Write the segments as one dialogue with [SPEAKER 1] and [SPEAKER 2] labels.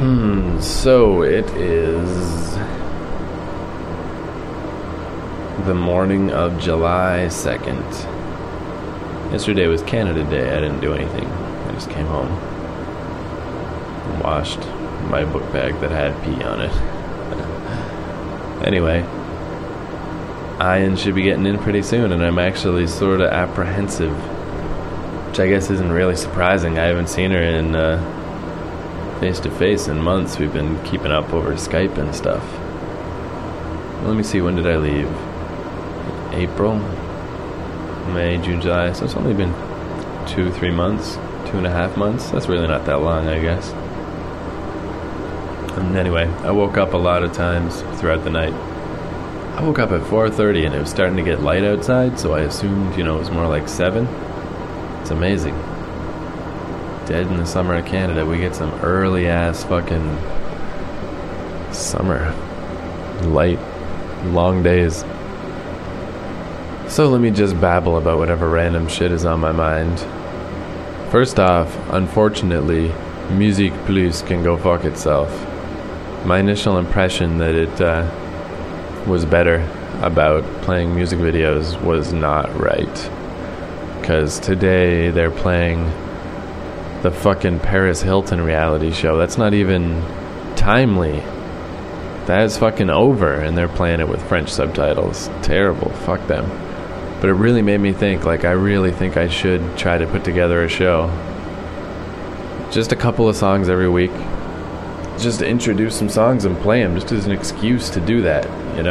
[SPEAKER 1] So it is the morning of July 2nd. Yesterday was Canada Day. I didn't do anything. I just came home and washed my book bag that had pee on it. Anyway, Ian should be getting in pretty soon, and I'm actually sort of apprehensive, which I guess isn't really surprising. I haven't seen her in face-to-face in months. We've been keeping up over Skype and stuff. Let me see, when did I leave? April, May, June, July. So it's only been 2-3 months, 2.5 months. That's really not that long, I guess. And anyway, I woke up a lot of times throughout the night. I woke up at 4:30 and it was starting to get light outside, so I assumed, it was more like 7. It's amazing. Dead in the summer of Canada, we get some early ass fucking summer light, long days. So let me just babble about whatever random shit is on my mind. First off, unfortunately, Musique Plus can go fuck itself. My initial impression that it was better about playing music videos was not right. Because today they're playing the fucking Paris Hilton reality show. That's not even timely. That is fucking over, and they're playing it with French subtitles. Terrible. Fuck them. But it really made me think, I really think I should try to put together a show. Just a couple of songs every week. Just to introduce some songs and play them, just as an excuse to do that,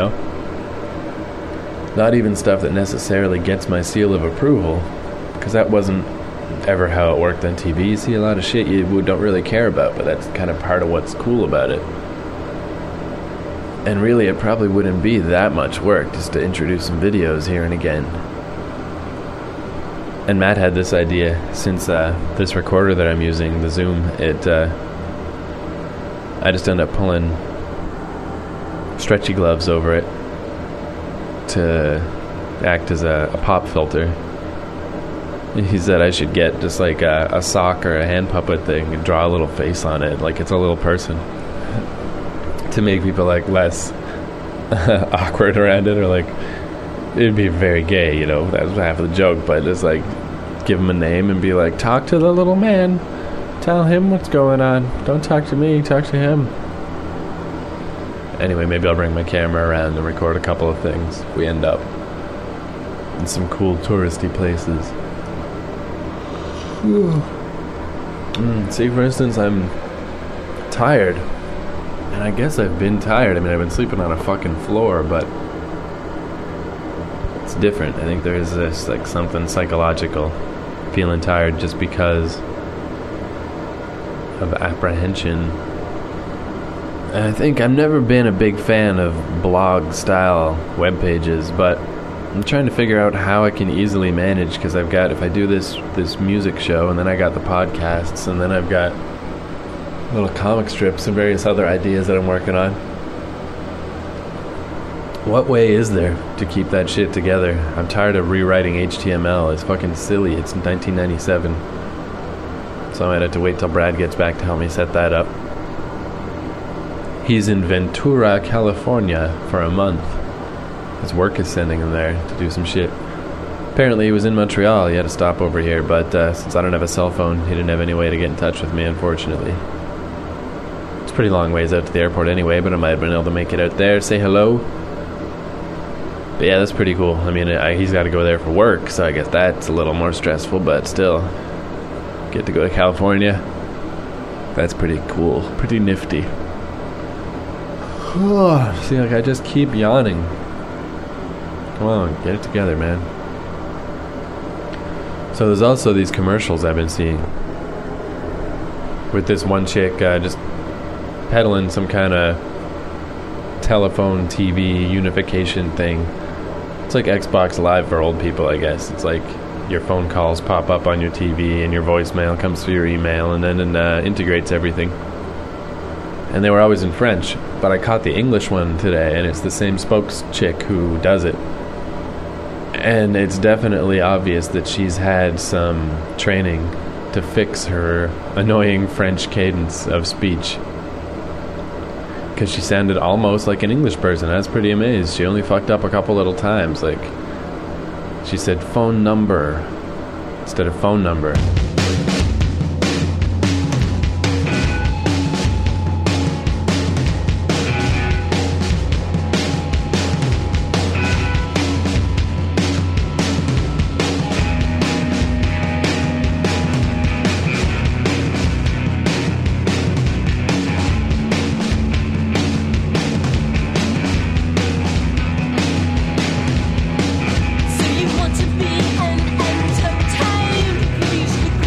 [SPEAKER 1] Not even stuff that necessarily gets my seal of approval, because that wasn't ever how it worked on TV. You see a lot of shit you don't really care about, but that's kind of part of what's cool about it. And really, it probably wouldn't be that much work just to introduce some videos here and again. And Matt had this idea, since this recorder that I'm using, the Zoom, I just end up pulling stretchy gloves over it to act as a pop filter. He said I should get just a sock or a hand puppet thing and draw a little face on it, like it's a little person, to make people less awkward around it, or it'd be very gay, that was half of the joke, but just give him a name and be talk to the little man, tell him what's going on, don't talk to me, talk to him. Anyway, maybe I'll bring my camera around and record a couple of things if we end up in some cool touristy places. See, for instance, I'm tired, and I guess I've been tired. I've been sleeping on a fucking floor, but it's different. I think there is this something psychological, feeling tired just because of apprehension. And I think I've never been a big fan of blog style web pages, but I'm trying to figure out how I can easily manage, because I've got, if I do this music show, and then I got the podcasts, and then I've got little comic strips and various other ideas that I'm working on. What way is there to keep that shit together? I'm tired of rewriting HTML. It's fucking silly. It's 1997. So I might have to wait till Brad gets back to help me set that up. He's in Ventura, California for a month. His work is sending him there to do some shit. Apparently he was in Montreal. He had to stop over here, but since I don't have a cell phone, he didn't have any way to get in touch with me, unfortunately. It's a pretty long ways out to the airport anyway, but I might have been able to make it out there, say hello. But yeah, that's pretty cool. He's got to go there for work, so I guess that's a little more stressful, but still, get to go to California. That's pretty cool, pretty nifty. See, I just keep yawning. Come on, get it together, man. So there's also these commercials I've been seeing with this one chick just peddling some kind of telephone TV unification thing. It's like Xbox Live for old people, I guess. It's your phone calls pop up on your TV and your voicemail comes through your email, and then integrates everything. And they were always in French, but I caught the English one today, and it's the same spokes chick who does it. And it's definitely obvious that she's had some training to fix her annoying French cadence of speech. because she sounded almost like an English person. I was pretty amazed. She only fucked up a couple little times. Like, she said phone number instead of phone number.
[SPEAKER 2] So you want to be an entertained? Please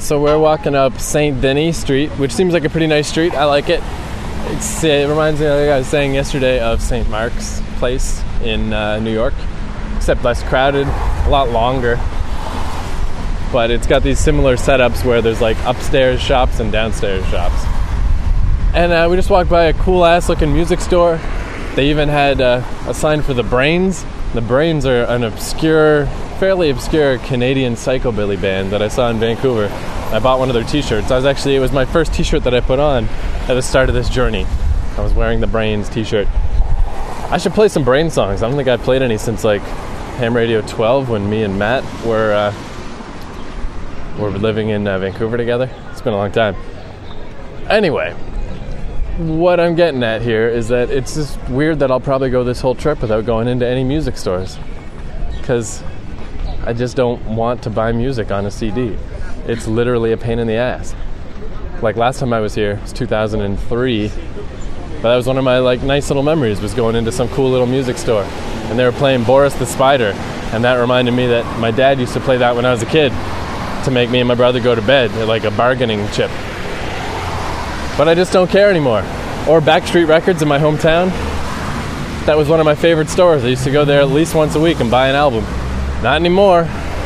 [SPEAKER 1] So we're walking up St. Denis Street, which seems like a pretty nice street. I like it. It reminds me, like I was saying yesterday, of St. Mark's Place in New York, except less crowded, a lot longer. But it's got these similar setups where there's like upstairs shops and downstairs shops. And we just walked by a cool-ass looking music store. They even had a sign for the Brains. The Brains are an fairly obscure Canadian psychobilly band that I saw in Vancouver. I bought one of their t-shirts. It was my first t-shirt that I put on at the start of this journey. I was wearing the Brains t-shirt. I should play some Brains songs. I don't think I've played any since like Ham Radio 12 when me and Matt were living in Vancouver together. It's been a long time. Anyway, what I'm getting at here is that it's just weird that I'll probably go this whole trip without going into any music stores, because I just don't want to buy music on a CD. It's literally a pain in the ass. Like last time I was here, it was 2003, but that was one of my like nice little memories, was going into some cool little music store, and they were playing Boris the Spider, and that reminded me that my dad used to play that when I was a kid to make me and my brother go to bed, like a bargaining chip. But I just don't care anymore. Or Backstreet Records in my hometown. That was one of my favorite stores. I used to go there at least once a week and buy an album. Not anymore.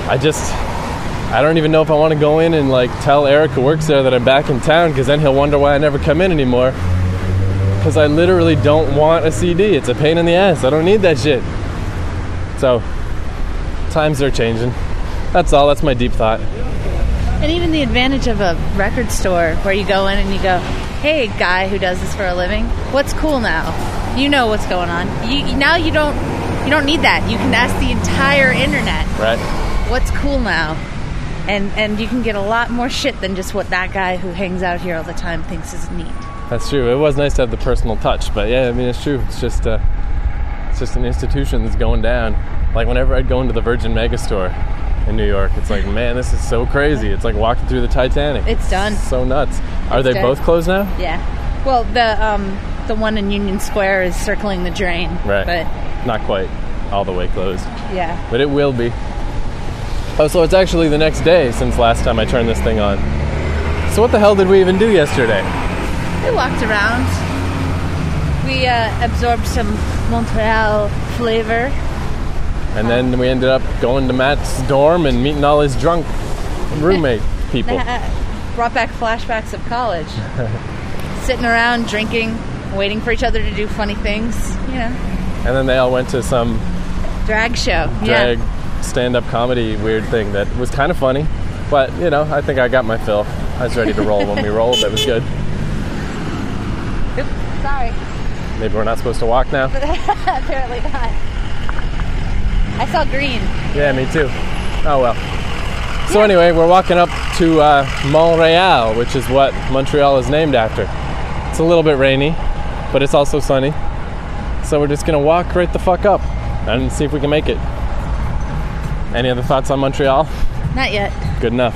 [SPEAKER 1] I don't even know if I want to go in and like tell Eric who works there that I'm back in town, because then he'll wonder why I never come in anymore. Because I literally don't want a CD. It's a pain in the ass. I don't need that shit. So, times are changing. That's all. That's my deep thought.
[SPEAKER 2] And even the advantage of a record store where you go in and you go, hey, guy who does this for a living, what's cool now? You know what's going on. Now you don't need that. You can ask the entire internet.
[SPEAKER 1] Right.
[SPEAKER 2] What's cool now? And you can get a lot more shit than just what that guy who hangs out here all the time thinks is neat.
[SPEAKER 1] That's true. It was nice to have the personal touch, but yeah, I mean, it's true. It's just an institution that's going down. Like whenever I'd go into the Virgin Megastore in New York, it's like, man, this is so crazy. It's like walking through the Titanic.
[SPEAKER 2] It's done.
[SPEAKER 1] So nuts. Are they both closed now?
[SPEAKER 2] Yeah. Well, the one in Union Square is circling the drain.
[SPEAKER 1] Right.
[SPEAKER 2] But
[SPEAKER 1] not quite all the way closed.
[SPEAKER 2] Yeah.
[SPEAKER 1] But it will be. Oh, so it's actually the next day since last time I turned this thing on. So what the hell did we even do yesterday?
[SPEAKER 2] We walked around. We absorbed some Montreal flavor.
[SPEAKER 1] And then we ended up going to Matt's dorm and meeting all his drunk roommate people.
[SPEAKER 2] Brought back flashbacks of college. Sitting around, drinking, waiting for each other to do funny things, you know.
[SPEAKER 1] And then they all went to some
[SPEAKER 2] drag show.
[SPEAKER 1] Drag stand-up comedy weird thing that was kind of funny. But, you know, I think I got my fill. I was ready to roll when we rolled. That was good.
[SPEAKER 2] Oops, sorry.
[SPEAKER 1] Maybe we're not supposed to walk now?
[SPEAKER 2] Apparently not. I saw green.
[SPEAKER 1] Yeah, me too. Oh, well. So anyway, we're walking up to Montreal, which is what Montreal is named after. It's a little bit rainy, but it's also sunny. So we're just going to walk right the fuck up and see if we can make it. Any other thoughts on Montreal?
[SPEAKER 2] Not yet.
[SPEAKER 1] Good enough.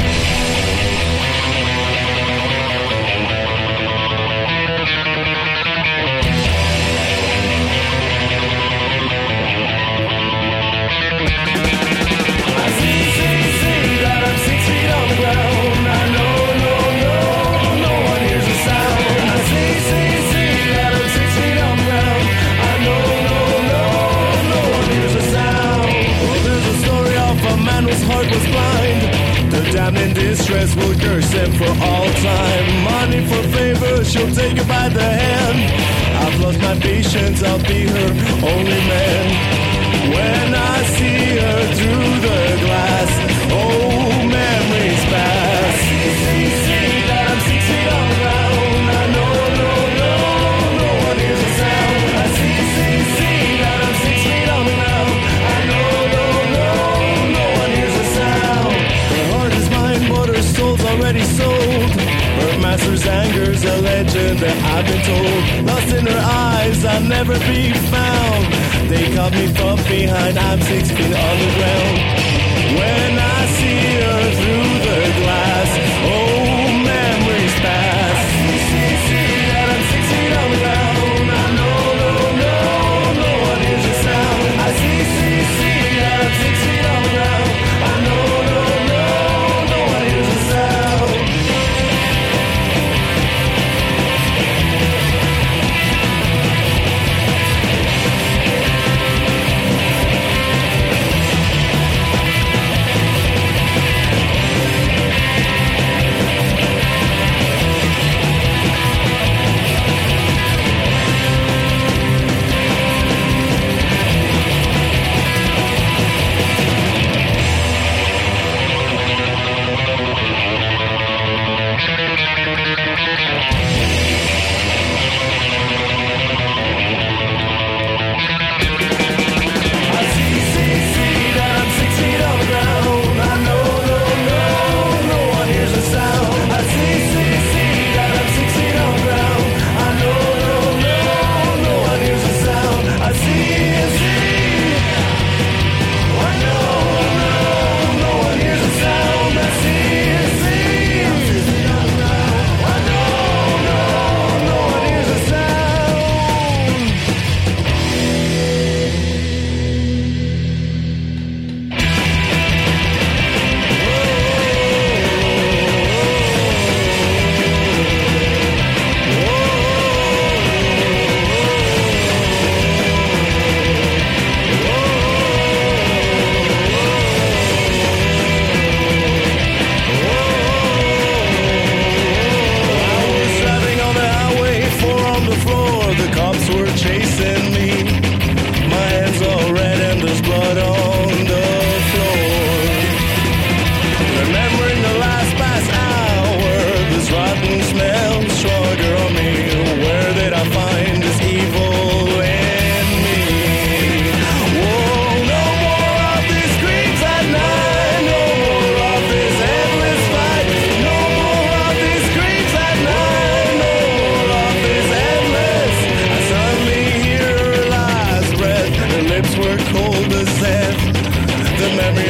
[SPEAKER 3] In distress will curse them for all time. Money for favor, she'll take you by the hand. I've lost my patience, I'll be her only man. When I see her through the glass, oh, memories pass. See that I'm 6 feet on the ground. I know, no one hears a sound. I see that I'm 6 feet on the ground. I know, no one hears a sound. Her heart is mine, but her soul's already sold. Her master's anger's a legend that I've been told. Lost in her eyes, I'll never be found. They caught me from behind, I'm 6 feet on the ground. When I see her through the glass, oh, memories pass. See that I'm 6 feet on the ground. I know, no one hears a sound. I see that I'm 6 feet on the ground. I know, no one hears a sound.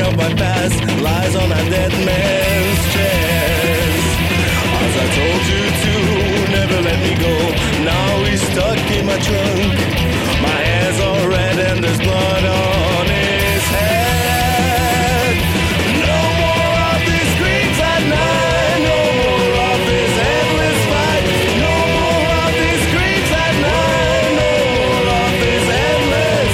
[SPEAKER 3] of my past lies on a dead man's chest. As I told you to never let me go, now he's stuck in my trunk. My hands are red and there's blood on his head. No more of these screams at night, no more of this endless fight. No more of these screams at night, no more of this endless.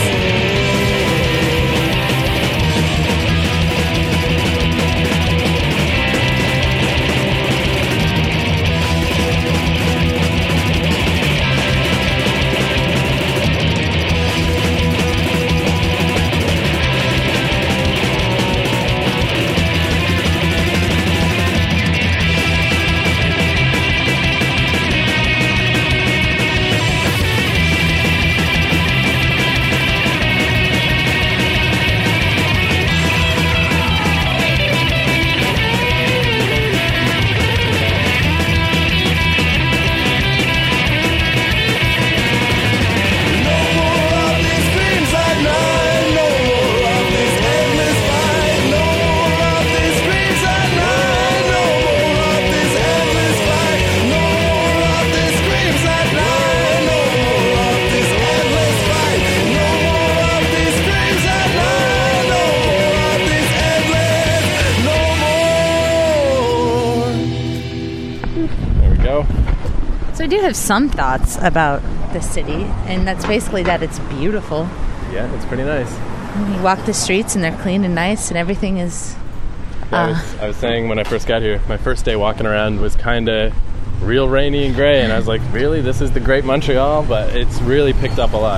[SPEAKER 2] So I do have some thoughts about the city, and that's basically that it's beautiful.
[SPEAKER 1] Yeah, it's pretty nice.
[SPEAKER 2] You walk the streets and they're clean and nice, and everything is...
[SPEAKER 1] I was saying when I first got here, my first day walking around was kind of real rainy and gray, and I was like, really? This is the great Montreal? But it's really picked up a lot.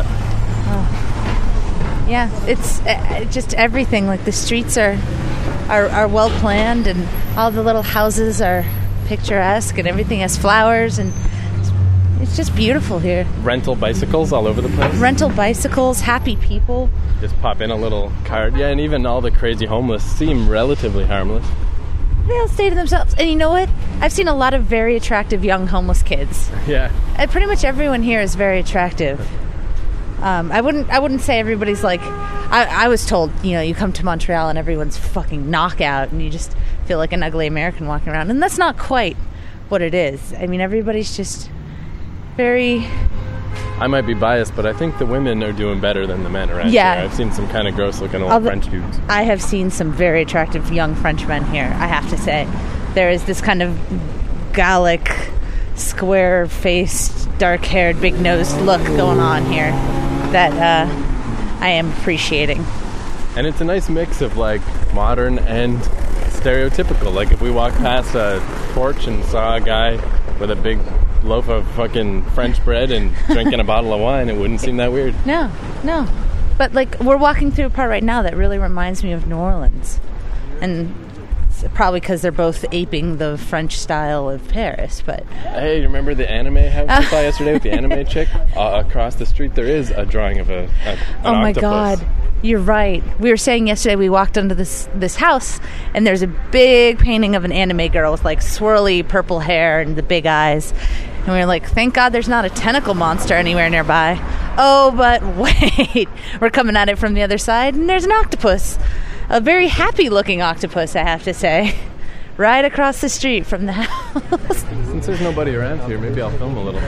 [SPEAKER 2] Yeah, it's just everything. Like the streets are well planned, and all the little houses are picturesque, and everything has flowers, and it's just beautiful here.
[SPEAKER 1] Rental bicycles all over the place.
[SPEAKER 2] Rental bicycles, happy people.
[SPEAKER 1] Just pop in a little cart. Yeah, and even all the crazy homeless seem relatively harmless.
[SPEAKER 2] They all stay to themselves. And you know what? I've seen a lot of very attractive young homeless kids.
[SPEAKER 1] Yeah.
[SPEAKER 2] Pretty much everyone here is very attractive. I wouldn't say everybody's like... I was told, you come to Montreal and everyone's fucking knockout and you just feel like an ugly American walking around. And that's not quite what it is. I mean, everybody's just very...
[SPEAKER 1] I might be biased, but I think the women are doing better than the men around here. I've seen some kind of gross-looking old French dudes.
[SPEAKER 2] I have seen some very attractive young Frenchmen here, I have to say. There is this kind of Gallic, square-faced, dark-haired, big-nosed look going on here that I am appreciating.
[SPEAKER 1] And it's a nice mix of, like, modern and stereotypical. Like, if we walked past a porch and saw a guy with a big loaf of fucking French bread and drinking a bottle of wine, it wouldn't seem that weird.
[SPEAKER 2] No. But, like, we're walking through a part right now that really reminds me of New Orleans. And it's probably because they're both aping the French style of Paris, but...
[SPEAKER 1] Hey, you remember the anime house I saw yesterday with the anime chick? Across the street there is a drawing of an
[SPEAKER 2] oh my
[SPEAKER 1] octopus.
[SPEAKER 2] God. You're right. We were saying yesterday we walked into this house, and there's a big painting of an anime girl with, like, swirly purple hair and the big eyes. And we were like, thank God there's not a tentacle monster anywhere nearby. Oh, but wait. We're coming at it from the other side, and there's an octopus. A very happy-looking octopus, I have to say. Right across the street from the house.
[SPEAKER 1] Since there's nobody around here, maybe I'll film a little.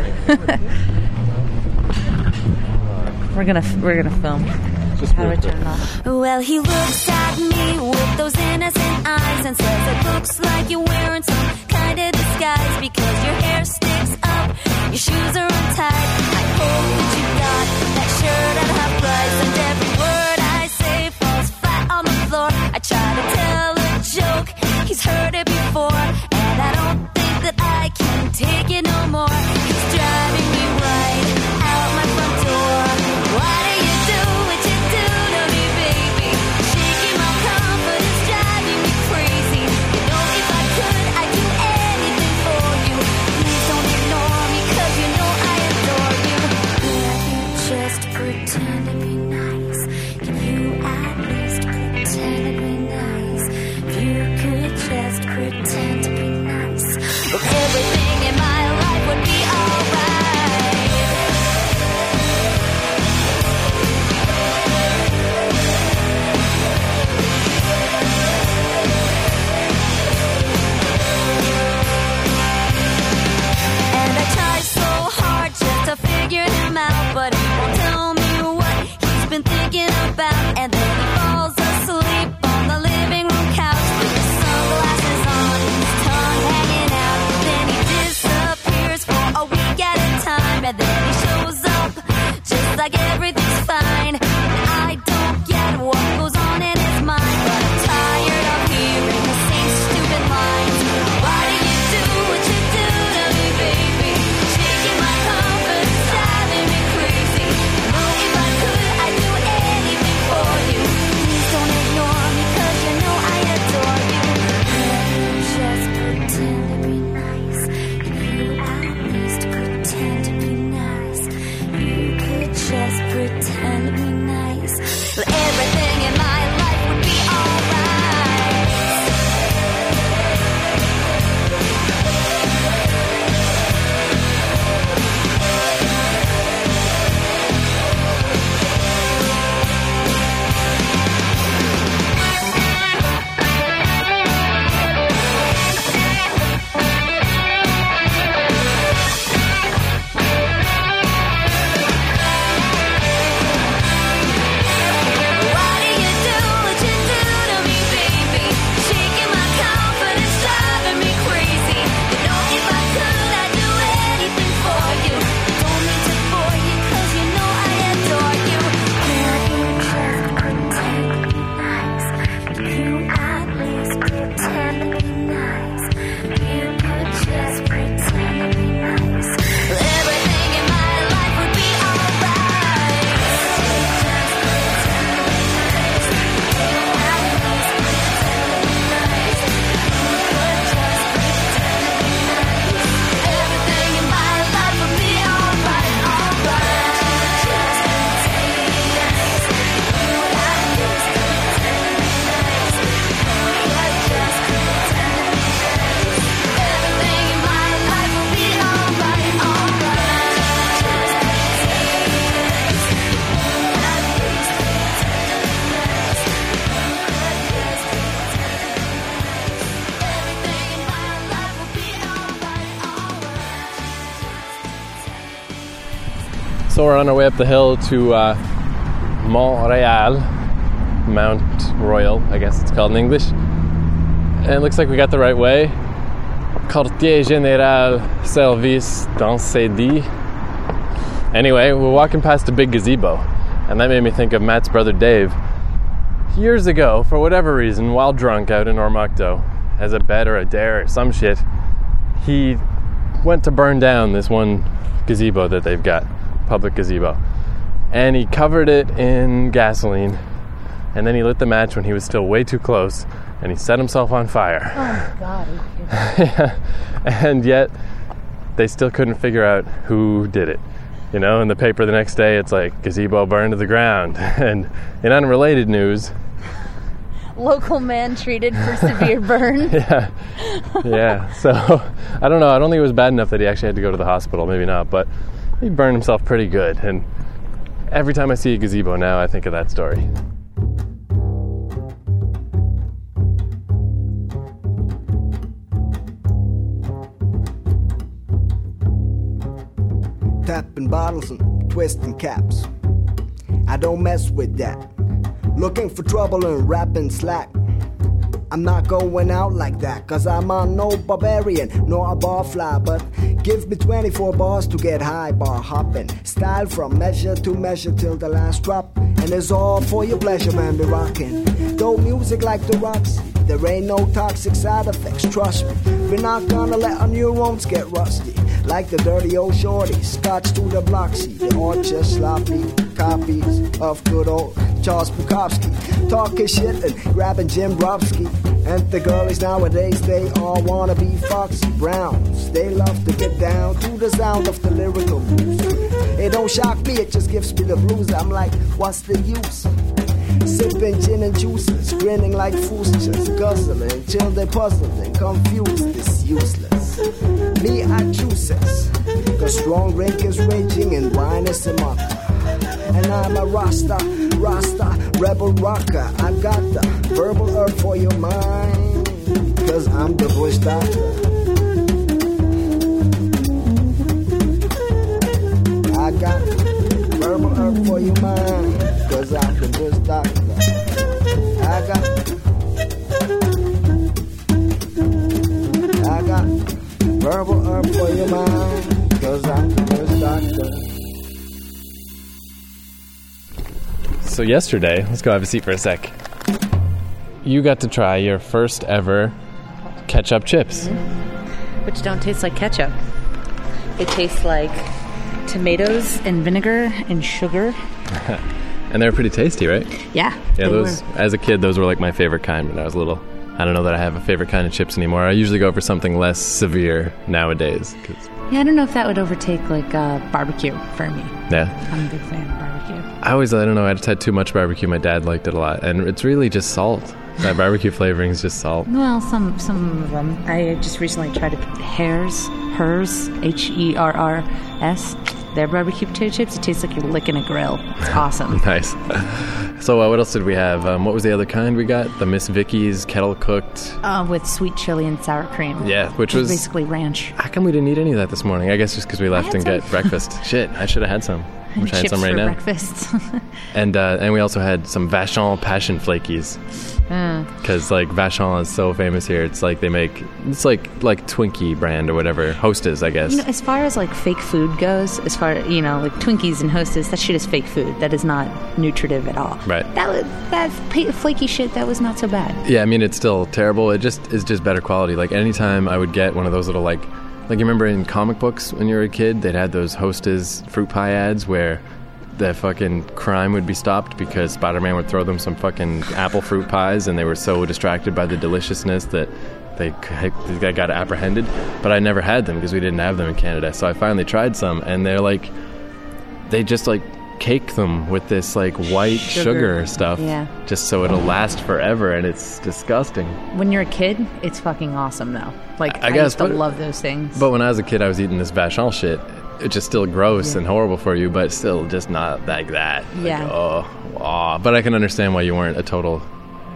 [SPEAKER 2] We're gonna film.
[SPEAKER 1] Just
[SPEAKER 2] How do I turn it off?
[SPEAKER 4] Well, he looks at me with those innocent eyes and says, it looks like you're wearing some kind of disguise because your hair sticks up, your shoes are untied. I hope that you got that shirt at half price, and every word I say falls flat on the floor. I try to tell a joke, he's heard it before, and I don't think that I can take it no more. He's driving me right out my front door. Why do you do what you do to me, baby? Shaking my confidence, driving me crazy. You know if I could, I'd do anything for you. Please don't ignore me, 'cause you know I adore you. Let me just pretend to be nice.
[SPEAKER 1] So we're on our way up the hill to Montreal, Mount Royal, I guess it's called in English. And it looks like we got the right way. Quartier Général Service d'Incendie. Anyway, we're walking past a big gazebo, and that made me think of Matt's brother Dave. Years ago, for whatever reason, while drunk out in Ormocto, as a bet or a dare or some shit, he went to burn down this one gazebo that they've got, public gazebo. And he covered it in gasoline, and then he lit the match when he was still way too close, and he set himself on fire.
[SPEAKER 2] Oh my God.
[SPEAKER 1] Yeah. And yet, they still couldn't figure out who did it. You know, in the paper the next day, it's like, gazebo burned to the ground. And in unrelated news...
[SPEAKER 2] Local man treated for severe burn.
[SPEAKER 1] Yeah. So, I don't know. I don't think it was bad enough that he actually had to go to the hospital. Maybe not. But he burned himself pretty good. And every time I see a gazebo now, I think of that story.
[SPEAKER 5] Tapping bottles and twisting caps. I don't mess with that. Looking for trouble and rapping slack. I'm not going out like that, cause I'm no barbarian, nor a barfly, but give me 24 bars to get high, bar hopping. Style from measure to measure till the last drop. And it's all for your pleasure, man, be rocking. Dope music like the Roxy. There ain't no toxic side effects, trust me. We're not gonna let our neurons get rusty. Like the dirty old shorty, scotch to the blocksy. They all just sloppy copies of good old Charles Bukowski. Talking shit and grabbing Jim Brofsky. And the girlies nowadays, they all wanna be Foxy Browns. They love to get down to the sound of the lyrical blues. It don't shock me, it just gives me the blues. I'm like, what's the use? Sipping gin and juices, grinning like fools, just guzzling till they puzzled and confused. It's useless. Me, I choose sex, cause strong drink is raging and wine is a mocker. And I'm a Rasta, rebel rocker. I got the verbal herb for your mind, cause I'm the bush doctor. I got the verbal herb for your mind, cause I'm the bush doctor. I got verbal herb for your mind, cause I'm the bush doctor.
[SPEAKER 1] So yesterday, let's go have a seat for a sec. You got to try your first ever ketchup chips.
[SPEAKER 2] Mm-hmm. Which don't taste like ketchup. They taste like tomatoes and vinegar and sugar.
[SPEAKER 1] And they're pretty tasty, right?
[SPEAKER 2] Yeah.
[SPEAKER 1] Yeah, those were. As a kid, those were like my favorite kind when I was little. I don't know that I have a favorite kind of chips anymore. I usually go for something less severe nowadays.
[SPEAKER 2] Yeah, I don't know if that would overtake like barbecue for me.
[SPEAKER 1] Yeah.
[SPEAKER 2] I'm a big fan of barbecue.
[SPEAKER 1] I don't know, I just had too much barbecue. My dad liked it a lot. And it's really just salt. That barbecue flavoring is just salt.
[SPEAKER 2] Well, some of them. I just recently tried Hers, Herrs, their barbecue potato chips. It tastes like you're licking a grill. It's awesome.
[SPEAKER 1] Nice. So what else did we have? What was the other kind we got? The Miss Vicky's kettle cooked.
[SPEAKER 2] With sweet chili and sour cream.
[SPEAKER 1] Yeah, which was
[SPEAKER 2] basically ranch.
[SPEAKER 1] How come we didn't eat any of that this morning? I guess just because we left and get breakfast. Shit, I should have had some. I wish I had some right now.
[SPEAKER 2] Breakfast.
[SPEAKER 1] And we also had some Vachon Passion Flakies. Because like Vachon is so famous here. It's like they make, it's like Twinkie brand or whatever. Hostess, I guess.
[SPEAKER 2] You know, as far as like fake food goes, as far, you know, like Twinkies and Hostess, that shit is fake food. That is not nutritive at all. Right. That flaky shit, that was not so bad.
[SPEAKER 1] Yeah, I mean, it's still terrible. It just is just better quality. Like anytime I would get one of those little like you remember in comic books when you were a kid, they'd had those Hostess fruit pie ads where the fucking crime would be stopped because Spider-Man would throw them some fucking apple fruit pies, and they were so distracted by the deliciousness that they got apprehended. But I never had them because we didn't have them in Canada. So I finally tried some, and they just like cake them with this like white sugar stuff, just so it'll last forever, and it's disgusting.
[SPEAKER 2] When you're a kid, it's fucking awesome though. Like I
[SPEAKER 1] guess,
[SPEAKER 2] used to love those things.
[SPEAKER 1] But when I was a kid, I was eating this Vachon shit. It's just still gross and horrible for you, but still just not like that.
[SPEAKER 2] Yeah.
[SPEAKER 1] Like, but I can understand why you weren't a total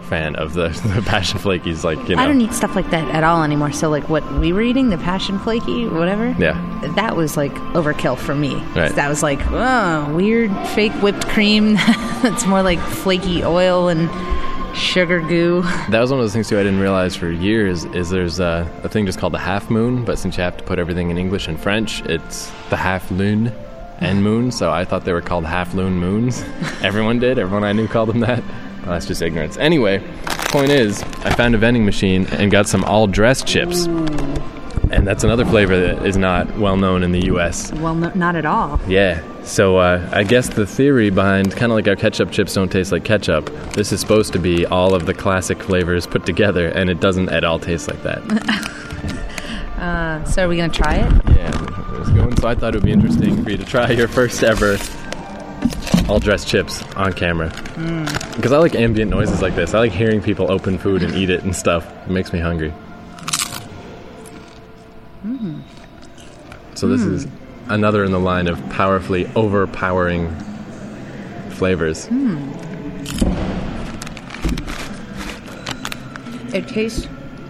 [SPEAKER 1] fan of the Passion Flakies. Like, you know,
[SPEAKER 2] I don't eat stuff like that at all anymore. So like what we were eating, the Passion Flaky, whatever.
[SPEAKER 1] Yeah.
[SPEAKER 2] That was like overkill for me.
[SPEAKER 1] Right.
[SPEAKER 2] That was like, oh, weird fake whipped cream. It's more like flaky oil and sugar goo.
[SPEAKER 1] That was one of those things too I didn't realize for years is there's a thing just called the half moon, but since you have to put everything in English and French, it's the half lune and moon. So I thought they were called half lune moons. Everyone did. Everyone I knew called them that. Well, that's just ignorance. Anyway, point is, I found a vending machine and got some all-dressed chips. And that's another flavor that is not well known in the U.S.
[SPEAKER 2] Well, not at all.
[SPEAKER 1] Yeah. So I guess the theory behind, kind of like our ketchup chips don't taste like ketchup, this is supposed to be all of the classic flavors put together, and it doesn't at all taste like that.
[SPEAKER 2] So are we going to try it?
[SPEAKER 1] Yeah. It was going, so I thought it would be interesting for you to try your first ever all-dressed chips on camera. Because I like ambient noises like this. I like hearing people open food and eat it and stuff. It makes me hungry. So this is another in the line of powerfully overpowering flavors.
[SPEAKER 2] It tastes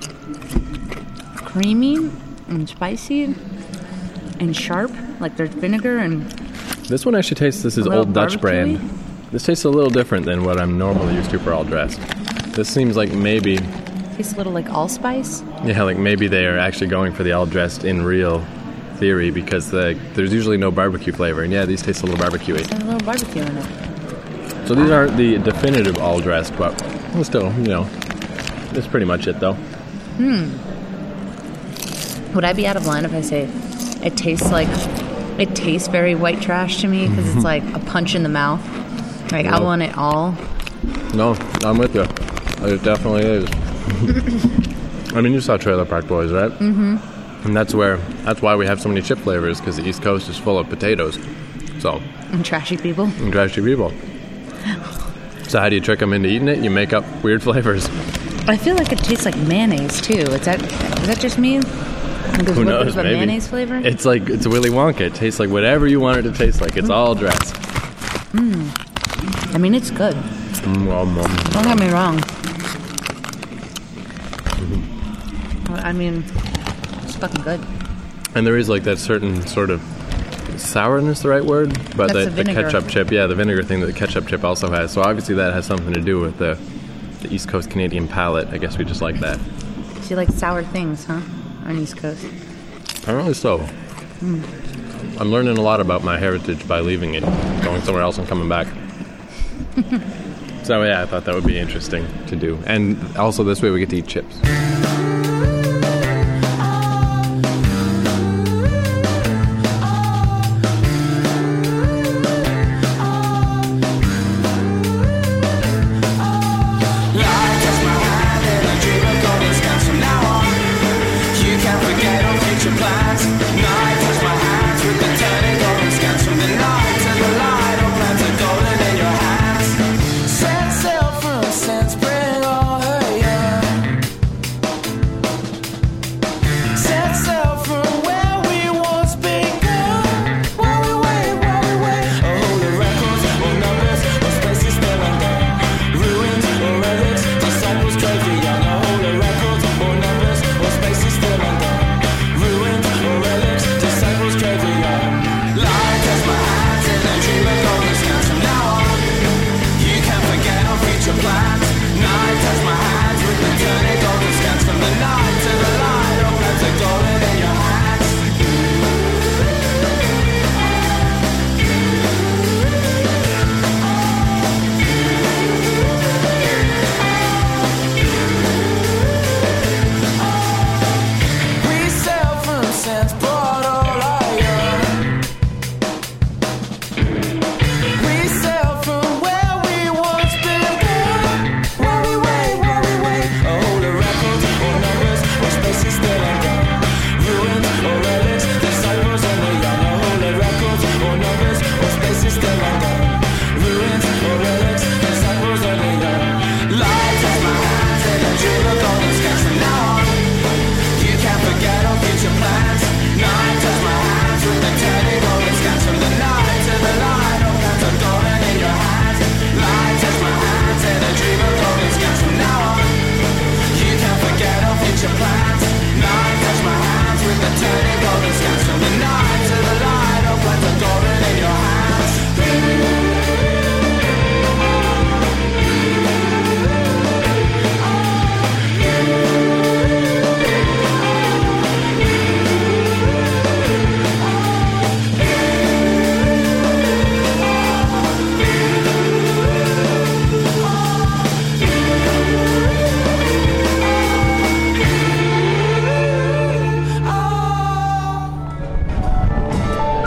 [SPEAKER 2] creamy and spicy and sharp, like there's vinegar and...
[SPEAKER 1] This one actually tastes, this is
[SPEAKER 2] A little
[SPEAKER 1] Old Dutch
[SPEAKER 2] barbecue-y?
[SPEAKER 1] brand. This tastes a little different than what I'm normally used to for all dressed. This seems like maybe,
[SPEAKER 2] tastes a little like allspice.
[SPEAKER 1] yeah, like maybe they are actually going for the all dressed in real theory because there's usually no barbecue flavor. And yeah, these taste a little barbecue-y.
[SPEAKER 2] There's a little barbecue in it.
[SPEAKER 1] So these aren't the definitive all dressed, but still, you know, that's pretty much it though.
[SPEAKER 2] Would I be out of line if I say it tastes very white trash to me because it's like a punch in the mouth? Like, I
[SPEAKER 1] No.
[SPEAKER 2] want it all.
[SPEAKER 1] No, I'm with you. It definitely is. I mean, you saw Trailer Park Boys, right? Mm-hmm. And that's why we have so many chip flavors, because the East Coast is full of potatoes. So,
[SPEAKER 2] And trashy people.
[SPEAKER 1] and trashy people. So how do you trick them into eating it? You make up weird flavors.
[SPEAKER 2] I feel like it tastes like mayonnaise too. Is that just me? Like, there's
[SPEAKER 1] Who
[SPEAKER 2] a little bit
[SPEAKER 1] knows?
[SPEAKER 2] of a
[SPEAKER 1] Maybe.
[SPEAKER 2] mayonnaise flavor?
[SPEAKER 1] It's like, it's Willy Wonka. It tastes like whatever you want it to taste like. It's all dressed.
[SPEAKER 2] I mean, it's good. Don't get me wrong. I mean, it's fucking good.
[SPEAKER 1] And there is like that certain sort of sourness, the right word? But
[SPEAKER 2] That's the
[SPEAKER 1] the
[SPEAKER 2] vinegar.
[SPEAKER 1] ketchup chip, yeah, the vinegar thing that the ketchup chip also has. So obviously that has something to do with the East Coast Canadian palate. I guess we just like that.
[SPEAKER 2] So you like sour things, huh? On East Coast.
[SPEAKER 1] Apparently so. I'm learning a lot about my heritage by leaving it, going somewhere else and coming back. So yeah, I thought that would be interesting to do. And also this way we get to eat chips.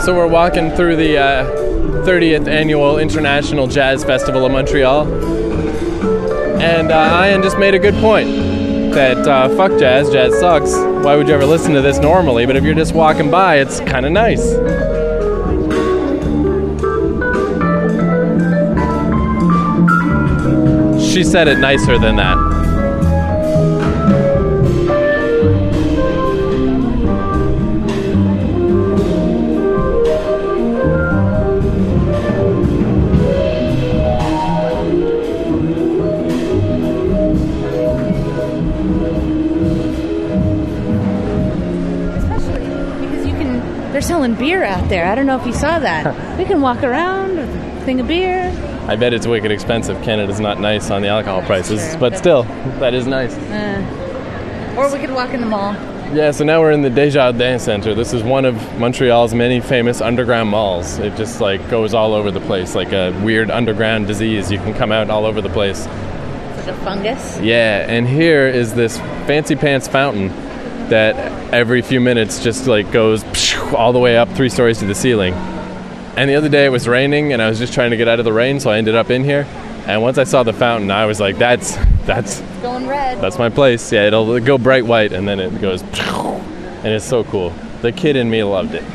[SPEAKER 1] So we're walking through the 30th Annual International Jazz Festival of Montreal. And Ian just made a good point that fuck jazz sucks. Why would you ever listen to this normally? But if you're just walking by, it's kind of nice. She said it nicer than that.
[SPEAKER 2] They're selling beer out there. I don't know if you saw that. We can walk around with a thing of beer.
[SPEAKER 1] I bet it's wicked expensive. Canada's not nice on the alcohol prices,
[SPEAKER 2] true.
[SPEAKER 1] but still, that is nice.
[SPEAKER 2] Or we could walk in the mall.
[SPEAKER 1] Yeah, so now we're in the Desjardins Center. This is one of Montreal's many famous underground malls. It just like goes all over the place, like a weird underground disease. You can come out all over the place.
[SPEAKER 2] Like a fungus?
[SPEAKER 1] Yeah, and here is this fancy pants fountain that every few minutes just like goes all the way up 3 stories to the ceiling. And the other day it was raining and I was just trying to get out of the rain, so I ended up in here. And once I saw the fountain, I was like, that's
[SPEAKER 2] going red.
[SPEAKER 1] That's my place. Yeah, it'll go bright white and then it goes and it's so cool. The kid in me loved it.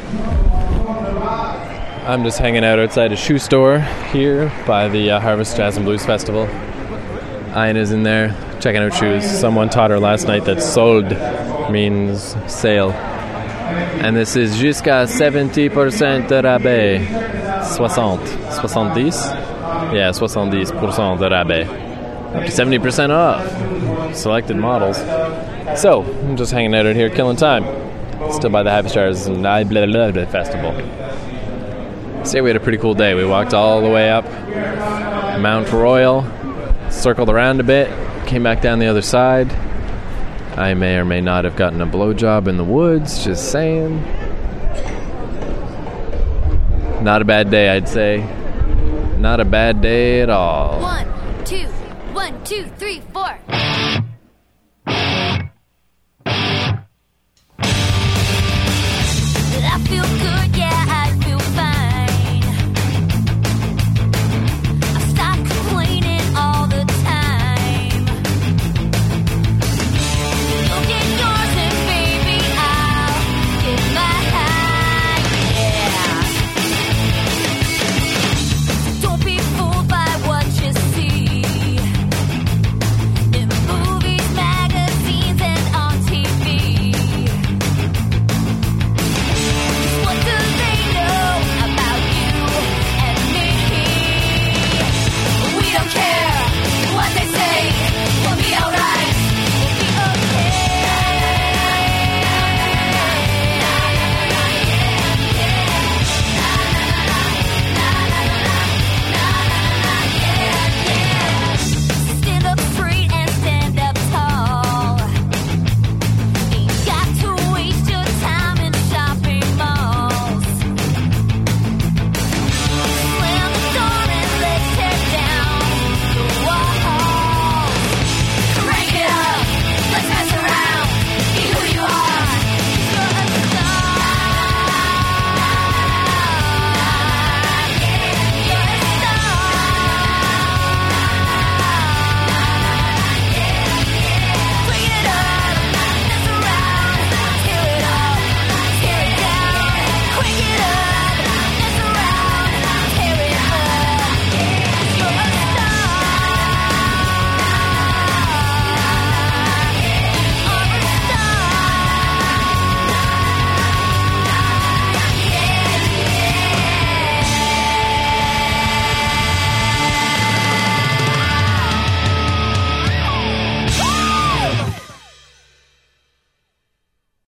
[SPEAKER 1] I'm just hanging out outside a shoe store here by the Harvest Jazz and Blues Festival. Ian is in there checking out shoes. Someone taught her last night that sold means sale. And this is jusqu'à 70% de rabais. 70? Yeah, 70% de rabais. Up to 70% off. Selected models. So, I'm just hanging out here, killing time. Still by the Harvest Jazz and Blues Festival. So we had a pretty cool day. We walked all the way up Mount Royal, circled around a bit, came back down the other side. I may or may not have gotten a blowjob in the woods, just saying. Not a bad day, I'd say. Not a bad day at all.
[SPEAKER 4] 1, 2, 1, 2, 3, 4.